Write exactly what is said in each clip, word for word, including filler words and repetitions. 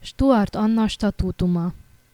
Stuart Anna statútuma.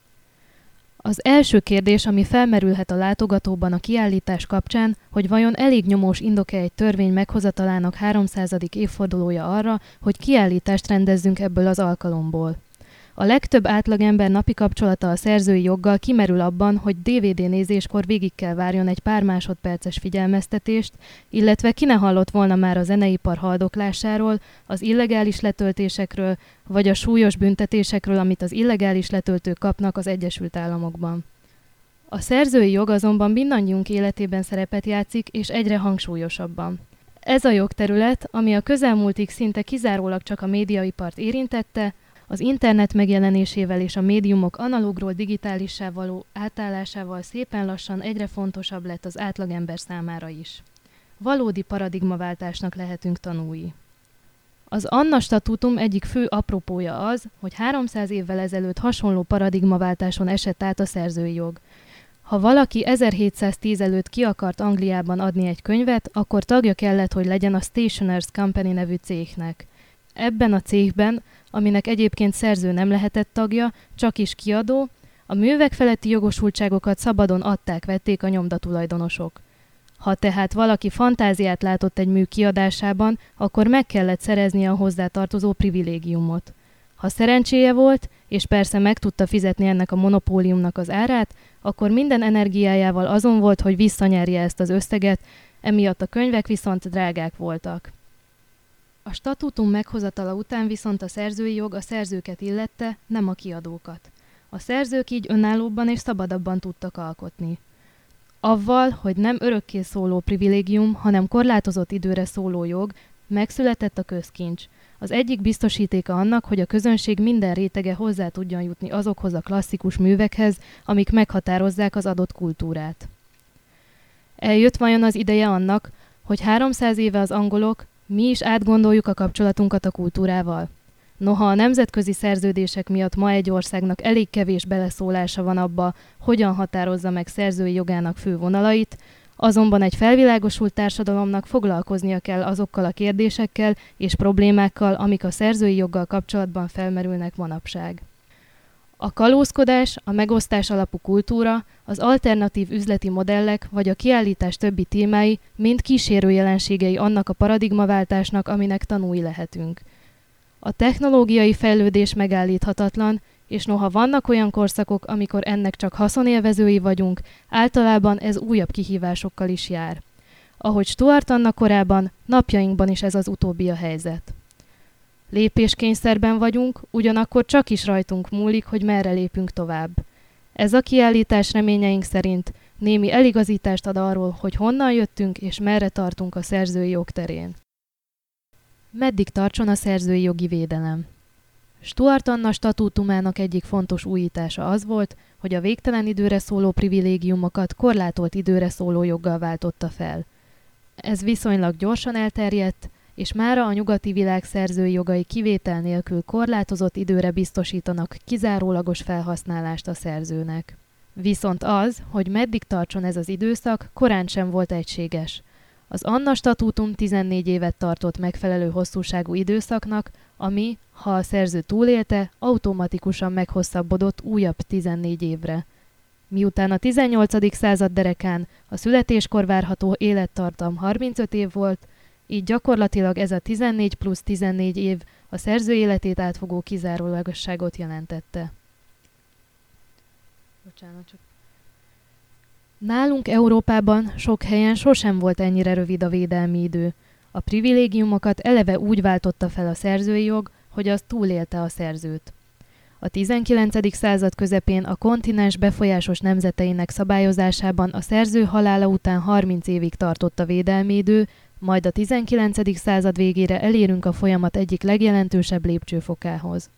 Az első kérdés, ami felmerülhet a látogatóban a kiállítás kapcsán, hogy vajon elég nyomós indok-e egy törvény meghozatalának háromszázadik évfordulója arra, hogy kiállítást rendezzünk ebből az alkalomból. A legtöbb átlagember napi kapcsolata a szerzői joggal kimerül abban, hogy dé vé dé nézéskor végig kell várjon egy pár másodperces figyelmeztetést, illetve ki ne hallott volna már a zeneipar haldoklásáról, az illegális letöltésekről, vagy a súlyos büntetésekről, amit az illegális letöltők kapnak az Egyesült Államokban. A szerzői jog azonban mindannyiunk életében szerepet játszik, és egyre hangsúlyosabban. Ez a jogterület, ami a közelmúltig szinte kizárólag csak a médiaipart érintette, az internet megjelenésével és a médiumok analógról digitálissá való átállásával szépen lassan egyre fontosabb lett az átlagember számára is. Valódi paradigmaváltásnak lehetünk tanúi. Az Anna statútum egyik fő apropója az, hogy háromszáz évvel ezelőtt hasonló paradigmaváltáson esett át a szerzői jog. Ha valaki ezerhétszáztíz előtt ki akart Angliában adni egy könyvet, akkor tagja kellett, hogy legyen a Stationers Company nevű cégnek. Ebben a cégben, aminek egyébként szerző nem lehetett tagja, csak is kiadó, a művek feletti jogosultságokat szabadon adták-vették a nyomdatulajdonosok. Ha tehát valaki fantáziát látott egy mű kiadásában, akkor meg kellett szereznie a hozzátartozó privilégiumot. Ha szerencséje volt, és persze meg tudta fizetni ennek a monopóliumnak az árát, akkor minden energiájával azon volt, hogy visszanyerje ezt az összeget, emiatt a könyvek viszont drágák voltak. A statútum meghozatala után viszont a szerzői jog a szerzőket illette, nem a kiadókat. A szerzők így önállóbban és szabadabban tudtak alkotni. Avval, hogy nem örökké szóló privilégium, hanem korlátozott időre szóló jog, megszületett a közkincs. Az egyik biztosítéka annak, hogy a közönség minden rétege hozzá tudjon jutni azokhoz a klasszikus művekhez, amik meghatározzák az adott kultúrát. Eljött vajon az ideje annak, hogy háromszáz éve az angolok, mi is átgondoljuk a kapcsolatunkat a kultúrával? Noha a nemzetközi szerződések miatt ma egy országnak elég kevés beleszólása van abba, hogyan határozza meg szerzői jogának fő vonalait, azonban egy felvilágosult társadalomnak foglalkoznia kell azokkal a kérdésekkel és problémákkal, amik a szerzői joggal kapcsolatban felmerülnek manapság. A kalózkodás, a megosztás alapú kultúra, az alternatív üzleti modellek vagy a kiállítás többi témái mind kísérő jelenségei annak a paradigmaváltásnak, aminek tanúi lehetünk. A technológiai fejlődés megállíthatatlan, és noha vannak olyan korszakok, amikor ennek csak haszonélvezői vagyunk, általában ez újabb kihívásokkal is jár. Ahogy Stuart Anna korában, napjainkban is ez az utóbbi a helyzet. Lépéskényszerben vagyunk, ugyanakkor csak is rajtunk múlik, hogy merre lépünk tovább. Ez a kiállítás reményeink szerint némi eligazítást ad arról, hogy honnan jöttünk és merre tartunk a szerzői jog terén. Meddig tartson a szerzői jogi védelem? Stuart Anna statútumának egyik fontos újítása az volt, hogy a végtelen időre szóló privilégiumokat korlátolt időre szóló joggal váltotta fel. Ez viszonylag gyorsan elterjedt, és mára a nyugati világ szerzői jogai kivétel nélkül korlátozott időre biztosítanak kizárólagos felhasználást a szerzőnek. Viszont az, hogy meddig tartson ez az időszak, korán sem volt egységes. Az Anna statútum tizennégy évet tartott megfelelő hosszúságú időszaknak, ami, ha a szerző túlélte, automatikusan meghosszabbodott újabb tizennégy évre. Miután a tizennyolcadik század derekán a születéskor várható élettartam harmincöt év volt, így gyakorlatilag ez a tizennégy plusz tizennégy év a szerző életét átfogó kizárólagosságot jelentette. Bocsánat, csak... Nálunk Európában sok helyen sosem volt ennyire rövid a védelmi idő. A privilégiumokat eleve úgy váltotta fel a szerzői jog, hogy az túlélte a szerzőt. A tizenkilencedik század közepén a kontinens befolyásos nemzeteinek szabályozásában a szerző halála után harminc évig tartott a védelmi idő, majd a tizenkilencedik század végére elérünk a folyamat egyik legjelentősebb lépcsőfokához.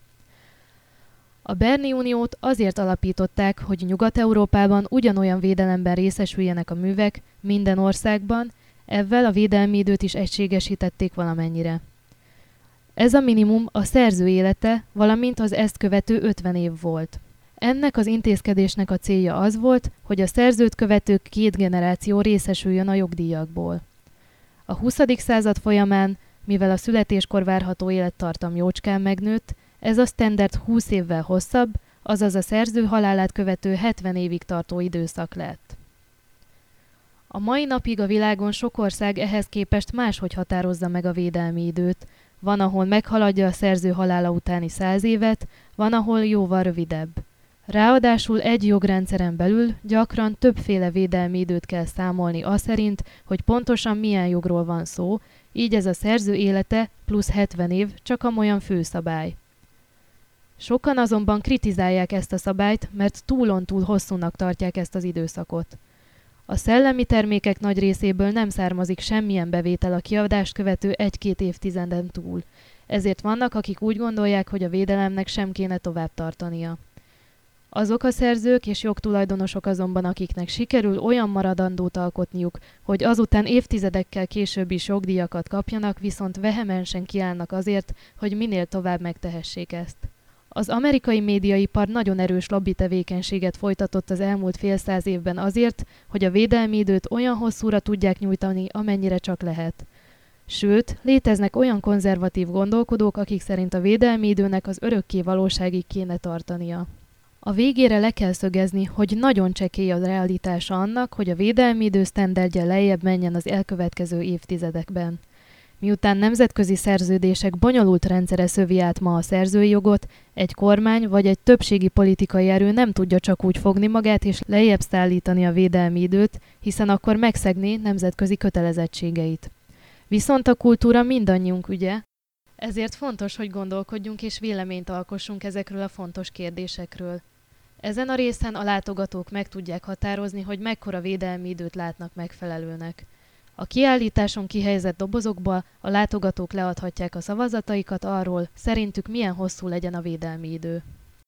A Berni Uniót azért alapították, hogy Nyugat-Európában ugyanolyan védelemben részesüljenek a művek minden országban, evvel a védelmi időt is egységesítették valamennyire. Ez a minimum a szerző élete, valamint az ezt követő ötven év volt. Ennek az intézkedésnek a célja az volt, hogy a szerzőt követő két generáció részesüljön a jogdíjakból. A huszadik század folyamán, mivel a születéskor várható élettartam jócskán megnőtt, Ez a standard húsz évvel hosszabb, azaz a szerző halálát követő hetven évig tartó időszak lett. A mai napig a világon sok ország ehhez képest máshogy határozza meg a védelmi időt. Van, ahol meghaladja a szerző halála utáni száz évet, van, ahol jóval rövidebb. Ráadásul egy jogrendszeren belül gyakran többféle védelmi időt kell számolni aszerint, hogy pontosan milyen jogról van szó, így ez a szerző élete plusz hetven év csak amolyan főszabály. Sokan azonban kritizálják ezt a szabályt, mert túlontúl hosszúnak tartják ezt az időszakot. A szellemi termékek nagy részéből nem származik semmilyen bevétel a kiadást követő egy-két évtizeden túl, ezért vannak, akik úgy gondolják, hogy a védelemnek sem kéne tovább tartania. Azok a szerzők és jogtulajdonosok azonban, akiknek sikerül olyan maradandót alkotniuk, hogy azután évtizedekkel később is jogdíjakat kapjanak, viszont vehemensen kiállnak azért, hogy minél tovább megtehessék ezt. Az amerikai médiaipar nagyon erős lobby tevékenységet folytatott az elmúlt fél száz évben azért, hogy a védelmi időt olyan hosszúra tudják nyújtani, amennyire csak lehet. Sőt, léteznek olyan konzervatív gondolkodók, akik szerint a védelmi időnek az örökké valóságig kéne tartania. A végére le kell szögezni, hogy nagyon csekély a realitása annak, hogy a védelmi idő sztenderdje lejjebb menjen az elkövetkező évtizedekben. Miután nemzetközi szerződések bonyolult rendszere szövi át ma a szerzői jogot, egy kormány vagy egy többségi politikai erő nem tudja csak úgy fogni magát és lejjebb szállítani a védelmi időt, hiszen akkor megszegné nemzetközi kötelezettségeit. Viszont a kultúra mindannyiunk ügye, ezért fontos, hogy gondolkodjunk és véleményt alkossunk ezekről a fontos kérdésekről. Ezen a részen a látogatók meg tudják határozni, hogy mekkora védelmi időt látnak megfelelőnek. A kiállításon kihelyezett dobozokba a látogatók leadhatják a szavazataikat arról, szerintük milyen hosszú legyen a védelmi idő.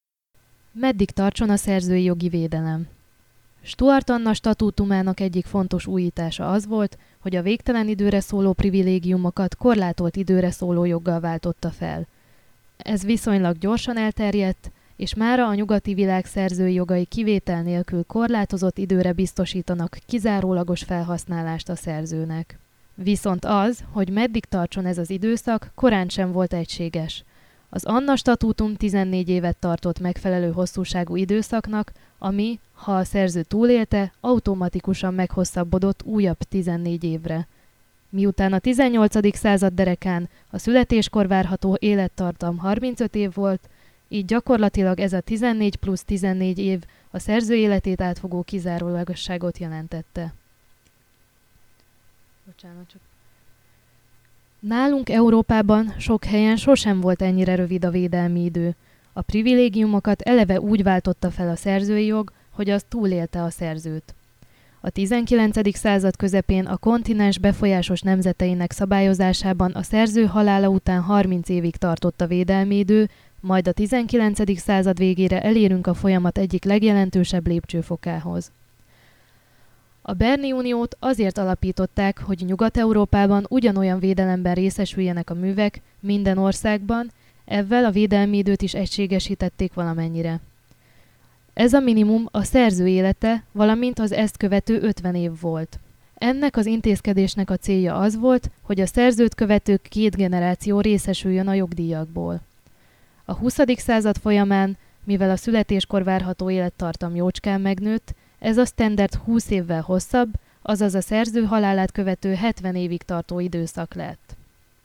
Meddig tartson a szerzői jogi védelem? Stuart Anna statútumának egyik fontos újítása az volt, hogy a végtelen időre szóló privilégiumokat korlátolt időre szóló joggal váltotta fel. Ez viszonylag gyorsan elterjedt, és mára a nyugati világ szerzői jogai kivétel nélkül korlátozott időre biztosítanak kizárólagos felhasználást a szerzőnek. Viszont az, hogy meddig tartson ez az időszak, korán sem volt egységes. Az Anna statútum tizennégy évet tartott megfelelő hosszúságú időszaknak, ami, ha a szerző túlélte, automatikusan meghosszabbodott újabb tizennégy évre. Miután a tizennyolcadik század derekán a születéskor várható élettartam harmincöt év volt, így gyakorlatilag ez a tizennégy plusz tizennégy év a szerző életét átfogó kizárólagosságot jelentette. Bocsánat, csak... Nálunk Európában sok helyen sosem volt ennyire rövid a védelmi idő. A privilégiumokat eleve úgy váltotta fel a szerzői jog, hogy az túlélte a szerzőt. A tizenkilencedik század közepén a kontinens befolyásos nemzeteinek szabályozásában a szerző halála után harminc évig tartott a védelmi idő, majd a tizenkilencedik század végére elérünk a folyamat egyik legjelentősebb lépcsőfokához. A Berni Uniót azért alapították, hogy Nyugat-Európában ugyanolyan védelemben részesüljenek a művek minden országban, ezzel a védelmi időt is egységesítették valamennyire. Ez a minimum a szerző élete, valamint az ezt követő ötven év volt. Ennek az intézkedésnek a célja az volt, hogy a szerzőt követő két generáció részesüljön a jogdíjakból. A huszadik század folyamán, mivel a születéskor várható élettartam jócskán megnőtt, ez a standard húsz évvel hosszabb, azaz a szerző halálát követő hetven évig tartó időszak lett.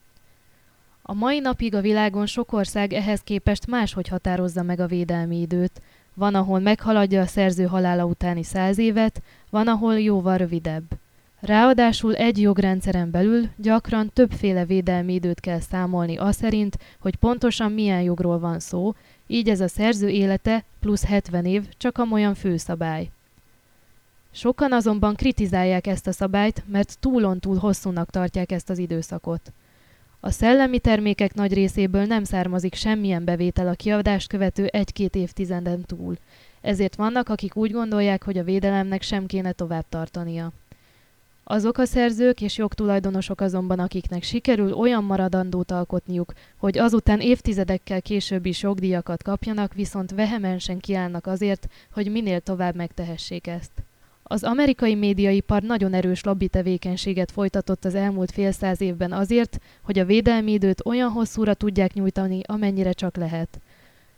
A mai napig a világon sok ország ehhez képest máshogy határozza meg a védelmi időt. Van, ahol meghaladja a szerző halála utáni száz évet, van, ahol jóval rövidebb. Ráadásul egy jogrendszeren belül gyakran többféle védelmi időt kell számolni aszerint, hogy pontosan milyen jogról van szó, így ez a szerző élete plusz hetven év csak amolyan főszabály. Sokan azonban kritizálják ezt a szabályt, mert túlontúl hosszúnak tartják ezt az időszakot. A szellemi termékek nagy részéből nem származik semmilyen bevétel a kiadást követő egy-két évtizeden túl, ezért vannak, akik úgy gondolják, hogy a védelemnek sem kéne tovább tartania. Azok a szerzők és jogtulajdonosok azonban, akiknek sikerül olyan maradandót alkotniuk, hogy azután évtizedekkel később is jogdíjakat kapjanak, viszont vehemensen kiállnak azért, hogy minél tovább megtehessék ezt. Az amerikai médiaipar nagyon erős lobby tevékenységet folytatott az elmúlt fél száz évben azért, hogy a védelmi időt olyan hosszúra tudják nyújtani, amennyire csak lehet.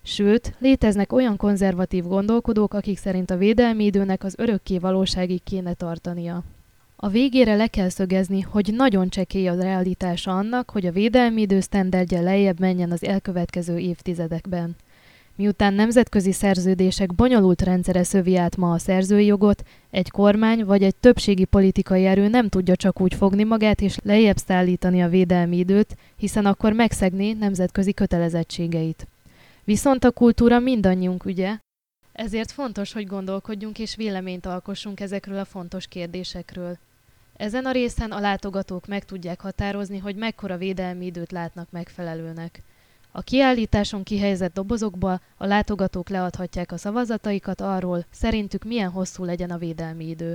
Sőt, léteznek olyan konzervatív gondolkodók, akik szerint a védelmi időnek az örökké valóságig kéne tartania. A végére le kell szögezni, hogy nagyon csekély a realitása annak, hogy a védelmi idő sztenderdje lejjebb menjen az elkövetkező évtizedekben. Miután nemzetközi szerződések bonyolult rendszere szövi át ma a szerzői jogot, egy kormány vagy egy többségi politikai erő nem tudja csak úgy fogni magát és lejjebb szállítani a védelmi időt, hiszen akkor megszegné nemzetközi kötelezettségeit. Viszont a kultúra mindannyiunk ügye, ezért fontos, hogy gondolkodjunk és véleményt alkossunk ezekről a fontos kérdésekről. Ezen a részen a látogatók meg tudják határozni, hogy mekkora védelmi időt látnak megfelelőnek. A kiállításon kihelyezett dobozokba a látogatók leadhatják a szavazataikat arról, szerintük milyen hosszú legyen a védelmi idő.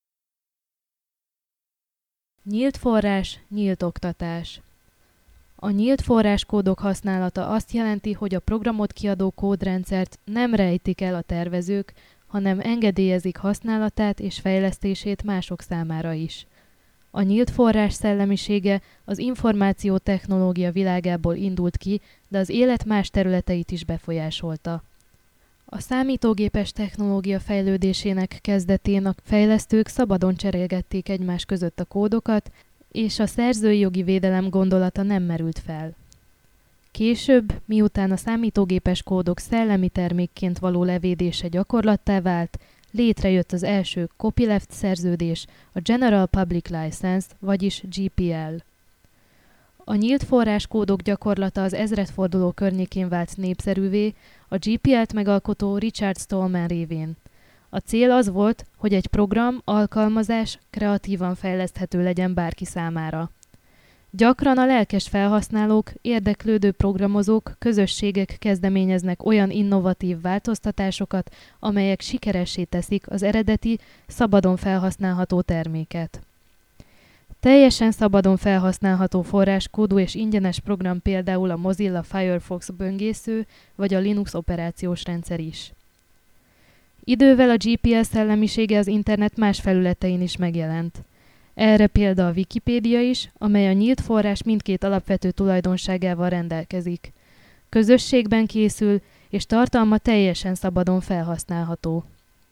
Nyílt forrás, nyílt oktatás. A nyílt forráskódok használata azt jelenti, hogy a programot kiadó kódrendszert nem rejtik el a tervezők, hanem engedélyezik használatát és fejlesztését mások számára is. A nyílt forrás szellemisége az információtechnológia világából indult ki, de az élet más területeit is befolyásolta. A számítógépes technológia fejlődésének kezdetén a fejlesztők szabadon cserélgették egymás között a kódokat, és a szerzői jogi védelem gondolata nem merült fel. Később, miután a számítógépes kódok szellemi termékként való levédése gyakorlattá vált, létrejött az első copyleft szerződés, a General Public License, vagyis G P L. A nyílt forráskódok gyakorlata az ezredforduló környékén vált népszerűvé, a G P L-t megalkotó Richard Stallman révén. A cél az volt, hogy egy program, alkalmazás kreatívan fejleszthető legyen bárki számára. Gyakran a lelkes felhasználók, érdeklődő programozók, közösségek kezdeményeznek olyan innovatív változtatásokat, amelyek sikeressé teszik az eredeti, szabadon felhasználható terméket. Teljesen szabadon felhasználható forráskódú és ingyenes program például a Mozilla Firefox böngésző vagy a Linux operációs rendszer is. Idővel a G P L szellemisége az internet más felületein is megjelent. Erre példa a Wikipédia is, amely a nyílt forrás mindkét alapvető tulajdonságával rendelkezik. Közösségben készül, és tartalma teljesen szabadon felhasználható.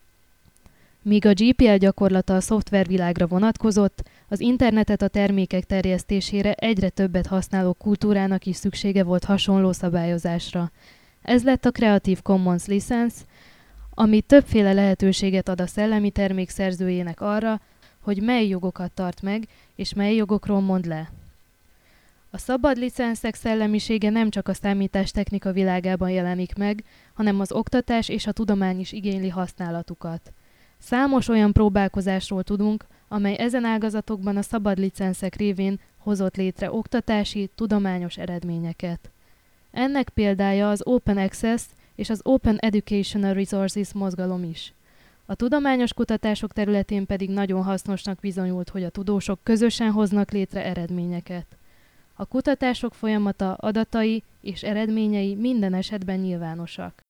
Míg a G P L gyakorlata a szoftvervilágra vonatkozott, az internetet a termékek terjesztésére egyre többet használó kultúrának is szüksége volt hasonló szabályozásra. Ez lett a Creative Commons License, ami többféle lehetőséget ad a szellemi termék szerzőjének arra, hogy mely jogokat tart meg, és mely jogokról mond le. A szabad licenszek szellemisége nem csak a számítástechnika világában jelenik meg, hanem az oktatás és a tudomány is igényli használatukat. Számos olyan próbálkozásról tudunk, amely ezen ágazatokban a szabad licenszek révén hozott létre oktatási, tudományos eredményeket. Ennek példája az Open Access és az Open Educational Resources mozgalom is. A tudományos kutatások területén pedig nagyon hasznosnak bizonyult, hogy a tudósok közösen hoznak létre eredményeket. A kutatások folyamata, adatai és eredményei minden esetben nyilvánosak.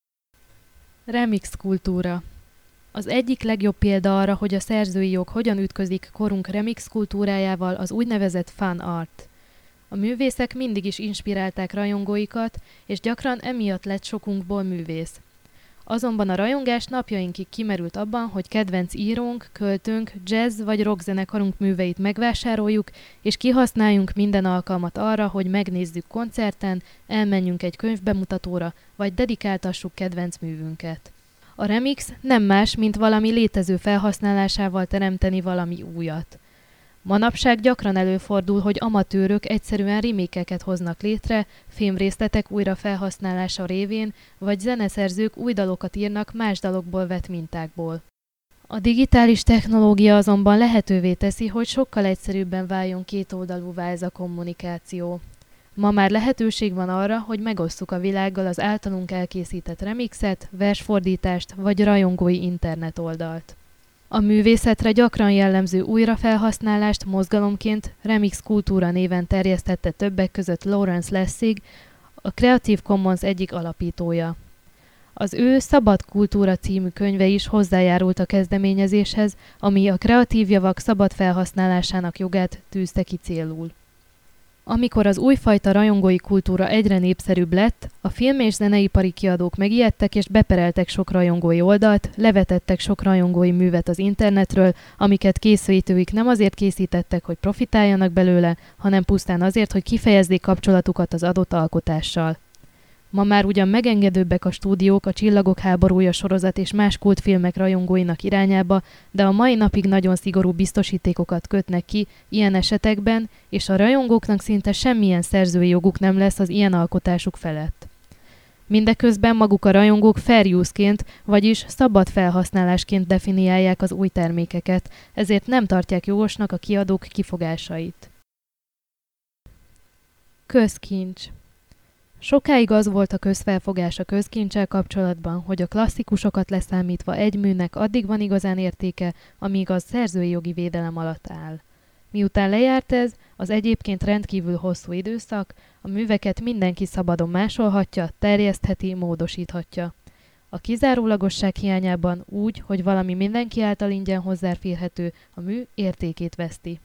Remix kultúra. Az egyik legjobb példa arra, hogy a szerzői jog hogyan ütközik korunk remix kultúrájával, az úgynevezett fan art. A művészek mindig is inspirálták rajongóikat, és gyakran emiatt lett sokunkból művész. Azonban a rajongás napjainkig kimerült abban, hogy kedvenc írónk, költőnk, jazz vagy rockzenekarunk műveit megvásároljuk, és kihasználjunk minden alkalmat arra, hogy megnézzük koncerten, elmenjünk egy könyvbemutatóra, vagy dedikáltassuk kedvenc művünket. A remix nem más, mint valami létező felhasználásával teremteni valami újat. Manapság gyakran előfordul, hogy amatőrök egyszerűen remékeket hoznak létre, filmrészletek újra felhasználása révén, vagy zeneszerzők új dalokat írnak más dalokból vett mintákból. A digitális technológia azonban lehetővé teszi, hogy sokkal egyszerűbben váljon kétoldalúvá ez a kommunikáció. Ma már lehetőség van arra, hogy megosszuk a világgal az általunk elkészített remixet, versfordítást vagy rajongói internetoldalt. A művészetre gyakran jellemző újrafelhasználást mozgalomként Remix Kultúra néven terjesztette többek között Lawrence Lessig, a Creative Commons egyik alapítója. Az ő Szabad Kultúra című könyve is hozzájárult a kezdeményezéshez, ami a kreatív javak szabad felhasználásának jogát tűzte ki célul. Amikor az újfajta rajongói kultúra egyre népszerűbb lett, a film- és zeneipari kiadók megijedtek és bepereltek sok rajongói oldalt, levetettek sok rajongói művet az internetről, amiket készítőik nem azért készítettek, hogy profitáljanak belőle, hanem pusztán azért, hogy kifejezzék kapcsolatukat az adott alkotással. Ma már ugyan megengedőbbek a stúdiók a Csillagok háborúja sorozat és más kultfilmek rajongóinak irányába, de a mai napig nagyon szigorú biztosítékokat kötnek ki ilyen esetekben, és a rajongóknak szinte semmilyen szerzői joguk nem lesz az ilyen alkotásuk felett. Mindeközben maguk a rajongók fair use-ként, vagyis szabad felhasználásként definiálják az új termékeket, ezért nem tartják jogosnak a kiadók kifogásait. Közkincs. Sokáig az volt a közfelfogás a közkincsel kapcsolatban, hogy a klasszikusokat leszámítva egy műnek addig van igazán értéke, amíg az szerzői jogi védelem alatt áll. Miután lejárt ez, az egyébként rendkívül hosszú időszak, a műveket mindenki szabadon másolhatja, terjesztheti, módosíthatja. A kizárólagosság hiányában úgy, hogy valami mindenki által ingyen hozzáférhető, a mű értékét veszti.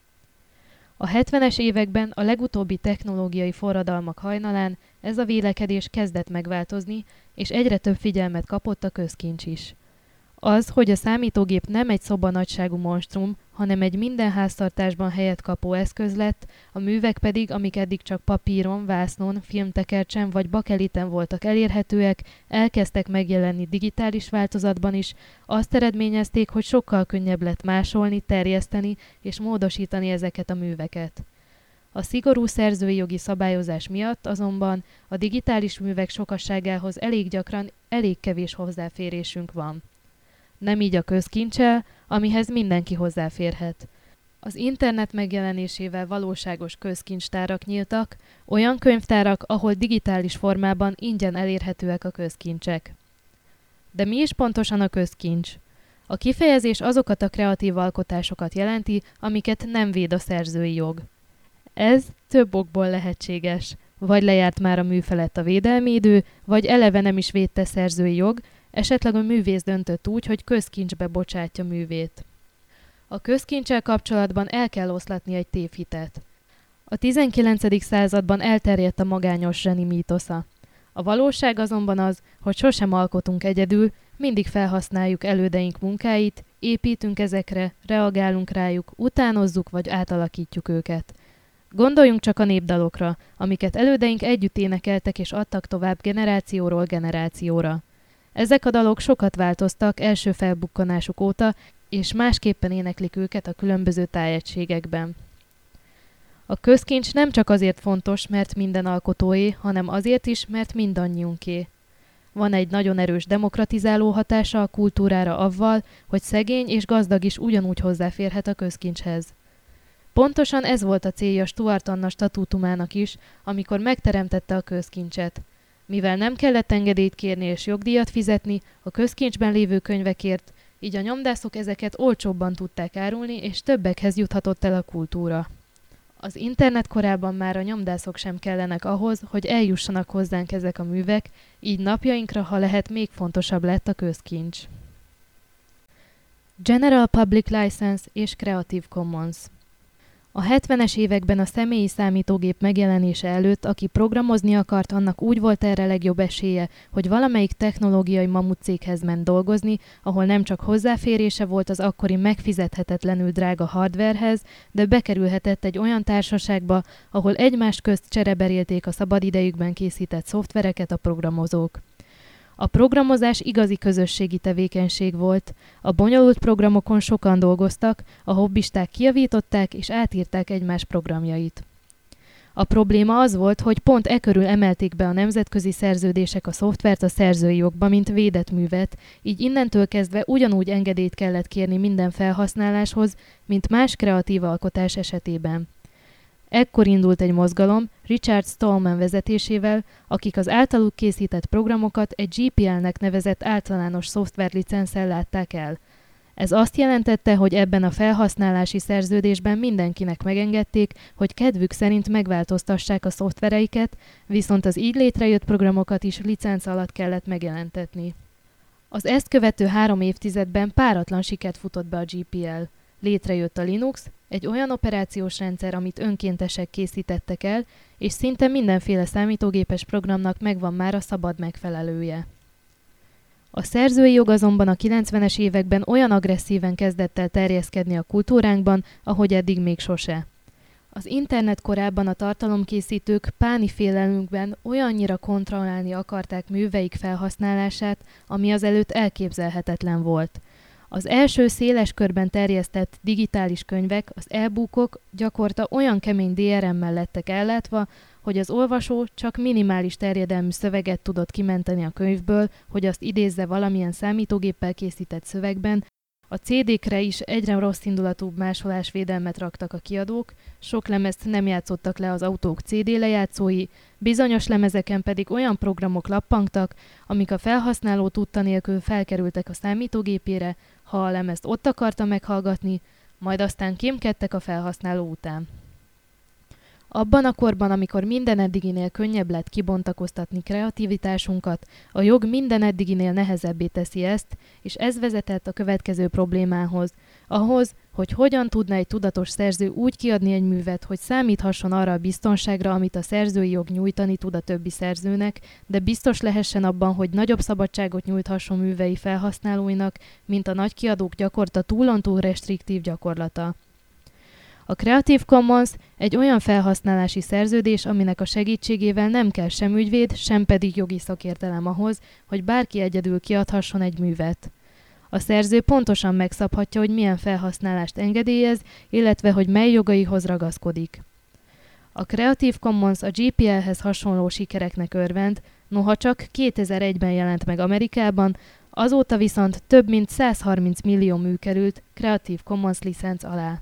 A hetvenes években a legutóbbi technológiai forradalmak hajnalán ez a vélekedés kezdett megváltozni, és egyre több figyelmet kapott a közkincs is. Az, hogy a számítógép nem egy szobanagyságú monstrum, hanem egy minden háztartásban helyet kapó eszköz lett, a művek pedig, amik eddig csak papíron, vásznon, filmtekercsen vagy bakeliten voltak elérhetőek, elkezdtek megjelenni digitális változatban is, azt eredményezték, hogy sokkal könnyebb lett másolni, terjeszteni és módosítani ezeket a műveket. A szigorú szerzői jogi szabályozás miatt azonban a digitális művek sokasságához elég gyakran elég kevés hozzáférésünk van. Nem így a közkincsel, amihez mindenki hozzáférhet. Az internet megjelenésével valóságos közkincstárak nyíltak, olyan könyvtárak, ahol digitális formában ingyen elérhetőek a közkincsek. De mi is pontosan a közkincs? A kifejezés azokat a kreatív alkotásokat jelenti, amiket nem véd a szerzői jog. Ez több okból lehetséges. Vagy lejárt már a mű felett a védelmi idő, vagy eleve nem is védte szerzői jog, esetleg a művész döntött úgy, hogy közkincsbe bocsátja művét. A közkincsel kapcsolatban el kell oszlatni egy tévhitet. A tizenkilencedik században elterjedt a magányos zseni mítosza. A valóság azonban az, hogy sosem alkotunk egyedül, mindig felhasználjuk elődeink munkáit, építünk ezekre, reagálunk rájuk, utánozzuk vagy átalakítjuk őket. Gondoljunk csak a népdalokra, amiket elődeink együtt énekeltek és adtak tovább generációról generációra. Ezek a dalok sokat változtak első felbukkanásuk óta, és másképpen éneklik őket a különböző tájegységekben. A közkincs nem csak azért fontos, mert minden alkotóé, hanem azért is, mert mindannyiunké. Van egy nagyon erős demokratizáló hatása a kultúrára avval, hogy szegény és gazdag is ugyanúgy hozzáférhet a közkincshez. Pontosan ez volt a célja Stuart Anna statútumának is, amikor megteremtette a közkincset. Mivel nem kellett engedélyt kérni és jogdíjat fizetni a közkincsben lévő könyvekért, így a nyomdászok ezeket olcsóbban tudták árulni, és többekhez juthatott el a kultúra. Az internet korában már a nyomdászok sem kellenek ahhoz, hogy eljussanak hozzánk ezek a művek, így napjainkra, ha lehet, még fontosabb lett a közkincs. General Public License és Creative Commons. A hetvenes években a személyi számítógép megjelenése előtt, aki programozni akart, annak úgy volt erre legjobb esélye, hogy valamelyik technológiai mamutcéghez ment dolgozni, ahol nem csak hozzáférése volt az akkori megfizethetetlenül drága hardwarehez, de bekerülhetett egy olyan társaságba, ahol egymás közt csereberélték a szabadidejükben készített szoftvereket a programozók. A programozás igazi közösségi tevékenység volt. A bonyolult programokon sokan dolgoztak, a hobbisták kijavították és átírták egymás programjait. A probléma az volt, hogy pont e körül emelték be a nemzetközi szerződések a szoftvert a szerzői jogba, mint védett művet, így innentől kezdve ugyanúgy engedélyt kellett kérni minden felhasználáshoz, mint más kreatív alkotás esetében. Ekkor indult egy mozgalom Richard Stallman vezetésével, akik az általuk készített programokat egy gé pé el-nek nevezett általános szoftverlicenszel látták el. Ez azt jelentette, hogy ebben a felhasználási szerződésben mindenkinek megengedték, hogy kedvük szerint megváltoztassák a szoftvereiket, viszont az így létrejött programokat is licenc alatt kellett megjelentetni. Az ezt követő három évtizedben páratlan sikert futott be a gé pé el. Létrejött a Linux, egy olyan operációs rendszer, amit önkéntesek készítettek el, és szinte mindenféle számítógépes programnak megvan már a szabad megfelelője. A szerzői jog azonban a kilencvenes években olyan agresszíven kezdett el terjeszkedni a kultúránkban, ahogy eddig még sose. Az internet korában a tartalomkészítők páni félelmükben olyannyira kontrollálni akarták műveik felhasználását, ami azelőtt elképzelhetetlen volt. Az első széles körben terjesztett digitális könyvek, az e-bookok gyakorta olyan kemény dé er em-mel lettek ellátva, hogy az olvasó csak minimális terjedelmű szöveget tudott kimenteni a könyvből, hogy azt idézze valamilyen számítógéppel készített szövegben. A cé dé-kre is egyre rosszindulatúbb másolásvédelmet raktak a kiadók, sok lemezt nem játszottak le az autók cé dé lejátszói, bizonyos lemezeken pedig olyan programok lappangtak, amik a felhasználó tudta nélkül felkerültek a számítógépére, ha a lemezt ott akarta meghallgatni, majd aztán kémkedtek a felhasználó után. Abban a korban, amikor minden eddiginél könnyebb lett kibontakoztatni kreativitásunkat, a jog minden eddiginél nehezebbé teszi ezt, és ez vezetett a következő problémához, ahhoz, hogy hogyan tudna egy tudatos szerző úgy kiadni egy művet, hogy számíthasson arra a biztonságra, amit a szerzői jog nyújtani tud a többi szerzőnek, de biztos lehessen abban, hogy nagyobb szabadságot nyújthasson művei felhasználóinak, mint a nagy kiadók gyakorta túlontúl restriktív gyakorlata. A Creative Commons egy olyan felhasználási szerződés, aminek a segítségével nem kell sem ügyvéd, sem pedig jogi szakértelem ahhoz, hogy bárki egyedül kiadhasson egy művet. A szerző pontosan megszabhatja, hogy milyen felhasználást engedélyez, illetve hogy mely jogaihoz ragaszkodik. A Creative Commons a gé pé el-hez hasonló sikereknek örvend, noha csak kétezer-egyben jelent meg Amerikában, azóta viszont több mint százharminc millió mű került Creative Commons licenc alá.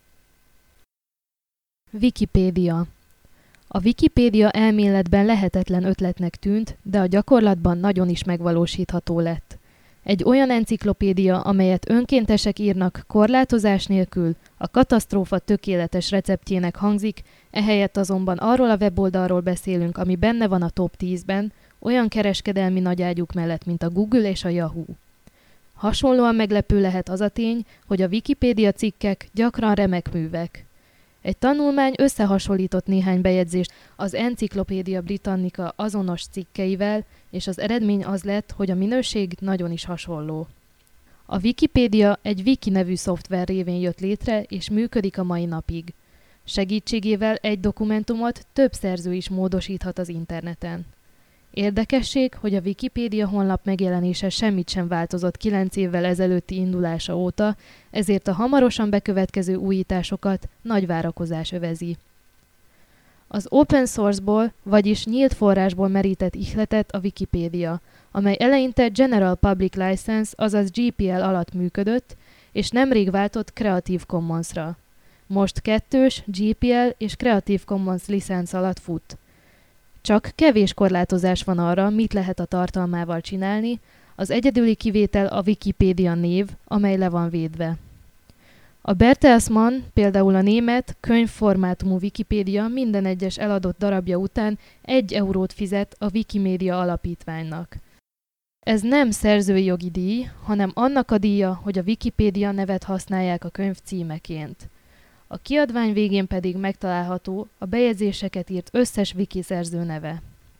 Wikipédia. A Wikipédia elméletben lehetetlen ötletnek tűnt, de a gyakorlatban nagyon is megvalósítható lett. Egy olyan enciklopédia, amelyet önkéntesek írnak korlátozás nélkül, a katasztrófa tökéletes receptjének hangzik, ehelyett azonban arról a weboldalról beszélünk, ami benne van a top tízben, olyan kereskedelmi nagyágyúk mellett, mint a Google és a Yahoo. Hasonlóan meglepő lehet az a tény, hogy a Wikipédia cikkek gyakran remek művek. Egy tanulmány összehasonlított néhány bejegyzést az Encyclopedia Britannica azonos cikkeivel, és az eredmény az lett, hogy a minőség nagyon is hasonló. A Wikipédia egy Wiki nevű szoftver révén jött létre, és működik a mai napig. Segítségével egy dokumentumot több szerző is módosíthat az interneten. Érdekesség, hogy a Wikipédia honlap megjelenése semmit sem változott kilenc évvel ezelőtti indulása óta, ezért a hamarosan bekövetkező újításokat nagy várakozás övezi. Az open source-ból, vagyis nyílt forrásból merített ihletet a Wikipédia, amely eleinte General Public License, azaz gé pé el alatt működött, és nemrég váltott Creative Commonsra. Most kettős gé pé el és Creative Commons licenc alatt fut. Csak kevés korlátozás van arra, mit lehet a tartalmával csinálni, az egyedüli kivétel a Wikipédia név, amely le van védve. A Bertelsmann, például a német könyvformátumú Wikipédia minden egyes eladott darabja után egy eurót fizet a Wikimedia alapítványnak. Ez nem szerzői jogi díj, hanem annak a díja, hogy a Wikipédia nevet használják a könyv címeként. A kiadvány végén pedig megtalálható a bejegyzéseket írt összes wiki szerző neve.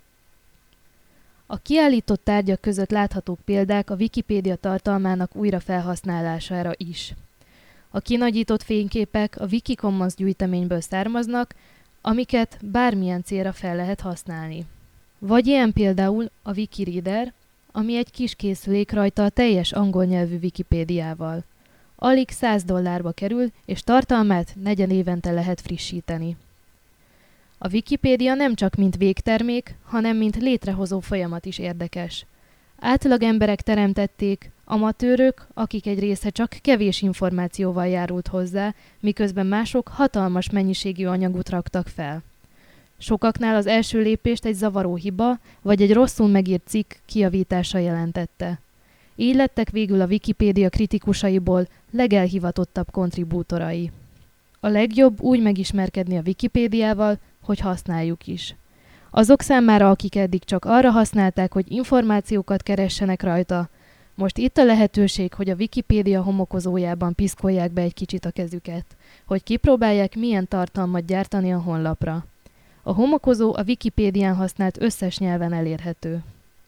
A kiállított tárgyak között láthatók példák a Wikipédia tartalmának újrafelhasználására is. A kinagyított fényképek a Wikicommons gyűjteményből származnak, amiket bármilyen célra fel lehet használni. Vagy ilyen például a Wikireader, ami egy kis készülék rajta a teljes angol nyelvű Wikipédiával. Alig száz dollárba kerül, és tartalmát negyen évente lehet frissíteni. A Wikipédia nem csak mint végtermék, hanem mint létrehozó folyamat is érdekes. Átlag emberek teremtették, amatőrök, akik egy része csak kevés információval járult hozzá, miközben mások hatalmas mennyiségű anyagot raktak fel. Sokaknál az első lépést egy zavaró hiba, vagy egy rosszul megírt cikk kijavítása jelentette. Így lettek végül a Wikipédia kritikusaiból legelhivatottabb kontribútorai. A legjobb úgy megismerkedni a Wikipédiával, hogy használjuk is. Azok számára, akik eddig csak arra használták, hogy információkat keressenek rajta, Most itt a lehetőség, hogy a Wikipédia homokozójában piszkolják be egy kicsit a kezüket, hogy kipróbálják, milyen tartalmat gyártani a honlapra. A homokozó a Wikipédián használt összes nyelven elérhető.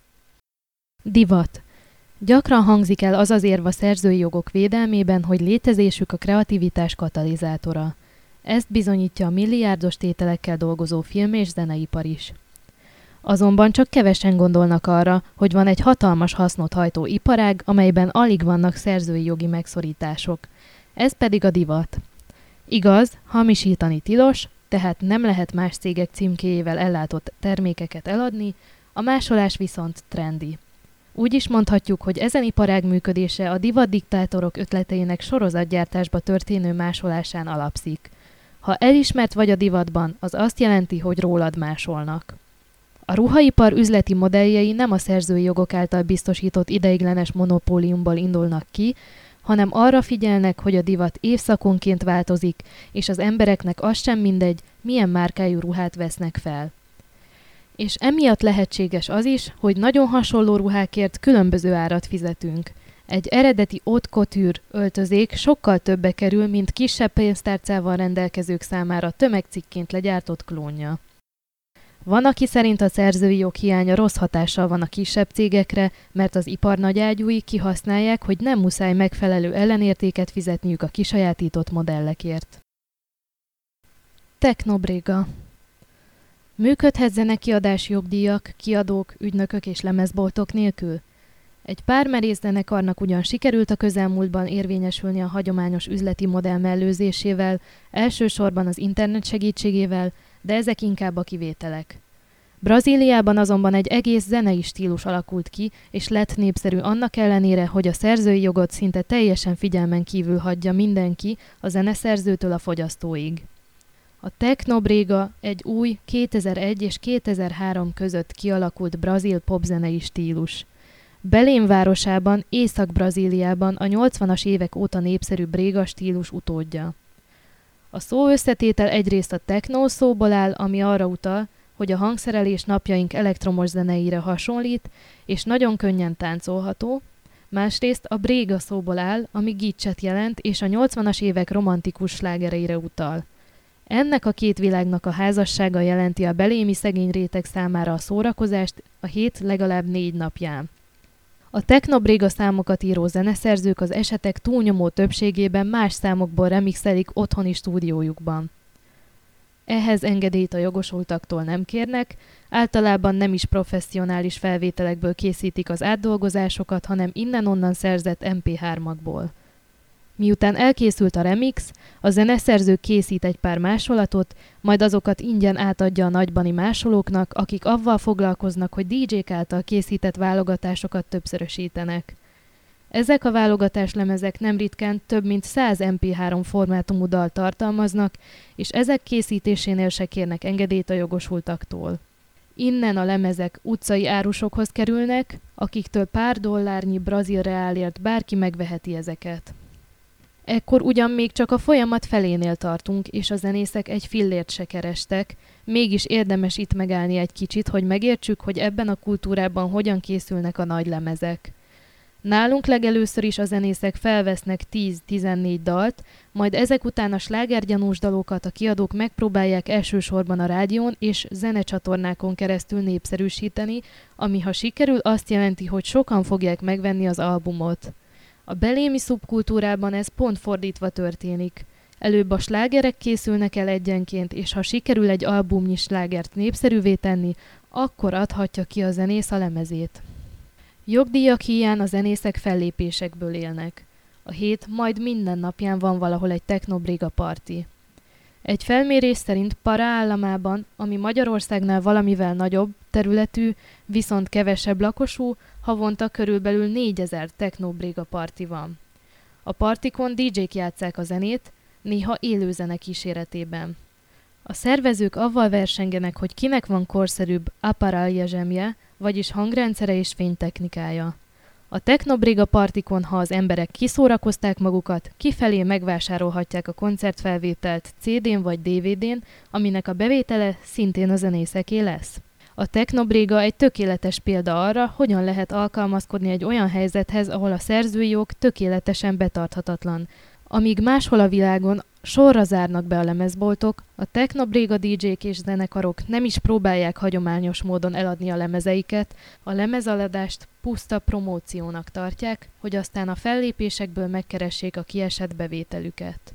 Divat. Gyakran hangzik el az az érv a szerzői jogok védelmében, hogy létezésük a kreativitás katalizátora. Ezt bizonyítja a milliárdos tételekkel dolgozó film- és zeneipar is. Azonban csak kevesen gondolnak arra, hogy van egy hatalmas hasznot hajtó iparág, amelyben alig vannak szerzői jogi megszorítások. Ez pedig a divat. Igaz, hamisítani tilos, tehát nem lehet más cégek címkéjével ellátott termékeket eladni, a másolás viszont trendi. Úgy is mondhatjuk, hogy ezen iparág működése a divatdiktátorok ötleteinek sorozatgyártásba történő másolásán alapszik. Ha elismert vagy a divatban, az azt jelenti, hogy rólad másolnak. A ruhaipar üzleti modelljei nem a szerzői jogok által biztosított ideiglenes monopóliumból indulnak ki, hanem arra figyelnek, hogy a divat évszakonként változik, és az embereknek az sem mindegy, milyen márkájú ruhát vesznek fel. És emiatt lehetséges az is, hogy nagyon hasonló ruhákért különböző árat fizetünk. Egy eredeti haute couture öltözék sokkal többe kerül, mint kisebb pénztárcával rendelkezők számára tömegcikként legyártott klónja. Van, aki szerint a szerzői jog hiánya rossz hatással van a kisebb cégekre, mert az ipar nagyágyúi kihasználják, hogy nem muszáj megfelelő ellenértéket fizetniük a kisajátított modellekért. Technobréga. Működhet zenekiadási jogdíjak, kiadók, ügynökök és lemezboltok nélkül? Egy pár merész zenekarnak ugyan sikerült a közelmúltban érvényesülni a hagyományos üzleti modell mellőzésével, elsősorban az internet segítségével, de ezek inkább a kivételek. Brazíliában azonban egy egész zenei stílus alakult ki, és lett népszerű annak ellenére, hogy a szerzői jogot szinte teljesen figyelmen kívül hagyja mindenki, a zeneszerzőtől a fogyasztóig. A technobréga egy új kétezer-egy és kétezer-három között kialakult brazil popzenei stílus. Belém városában, Észak-Brazíliában a nyolcvanas évek óta népszerű bréga stílus utódja. A szó összetétel egyrészt a techno szóból áll, ami arra utal, hogy a hangszerelés napjaink elektromos zeneire hasonlít, és nagyon könnyen táncolható, másrészt a bréga szóból áll, ami gicset jelent, és a nyolcvanas évek romantikus slágereire utal. Ennek a két világnak a házassága jelenti a belémi szegény réteg számára a szórakozást a hét legalább négy napján. A technobréga számokat író zeneszerzők az esetek túlnyomó többségében más számokból remixelik otthoni stúdiójukban. Ehhez engedélyt a jogosultaktól nem kérnek, általában nem is professzionális felvételekből készítik az átdolgozásokat, hanem innen-onnan szerzett em pé hármakból. Miután elkészült a remix, a zeneszerző készít egy pár másolatot, majd azokat ingyen átadja a nagybani másolóknak, akik avval foglalkoznak, hogy dé dzsék által készített válogatásokat többszörösítenek. Ezek a válogatáslemezek nem ritkán több mint száz em pé három formátumú dalt tartalmaznak, és ezek készítésénél se kérnek engedélyt a jogosultaktól. Innen a lemezek utcai árusokhoz kerülnek, akiktől pár dollárnyi brazil reálért bárki megveheti ezeket. Ekkor ugyan még csak a folyamat felénél tartunk, és a zenészek egy fillért se kerestek, mégis érdemes itt megállni egy kicsit, hogy megértsük, hogy ebben a kultúrában hogyan készülnek a nagy lemezek. Nálunk legelőször is a zenészek felvesznek tíz-tizennégy dalt, majd ezek után a slágergyanús dalokat a kiadók megpróbálják elsősorban a rádión és zenecsatornákon keresztül népszerűsíteni, ami ha sikerül azt jelenti, hogy sokan fogják megvenni az albumot. A belémi szubkultúrában ez pont fordítva történik. Előbb a slágerek készülnek el egyenként, és ha sikerül egy albumnyi slágert népszerűvé tenni, akkor adhatja ki a zenész a lemezét. Jogdíjak híján a zenészek fellépésekből élnek. A hét majd minden napján van valahol egy technobréga parti. Egy felmérés szerint Para államában, ami Magyarországnál valamivel nagyobb területű, viszont kevesebb lakosú, havonta körülbelül négyezer technobréga parti van. A partikon dé dzsék játsszák a zenét, néha élőzene kíséretében. A szervezők avval versengenek, hogy kinek van korszerűbb aparelje zsemje, vagyis hangrendszere és fénytechnikája. A technobréga partikon, ha az emberek kiszórakozták magukat, kifelé megvásárolhatják a koncertfelvételt cé dén vagy dé vé dén, aminek a bevétele szintén a zenészeké lesz. A Technobréga egy tökéletes példa arra, hogyan lehet alkalmazkodni egy olyan helyzethez, ahol a szerzői jog tökéletesen betarthatatlan. Amíg máshol a világon sorra zárnak be a lemezboltok, a Technobréga dé dzsék és zenekarok nem is próbálják hagyományos módon eladni a lemezeiket, a lemezeladást puszta promóciónak tartják, hogy aztán a fellépésekből megkeressék a kiesett bevételüket.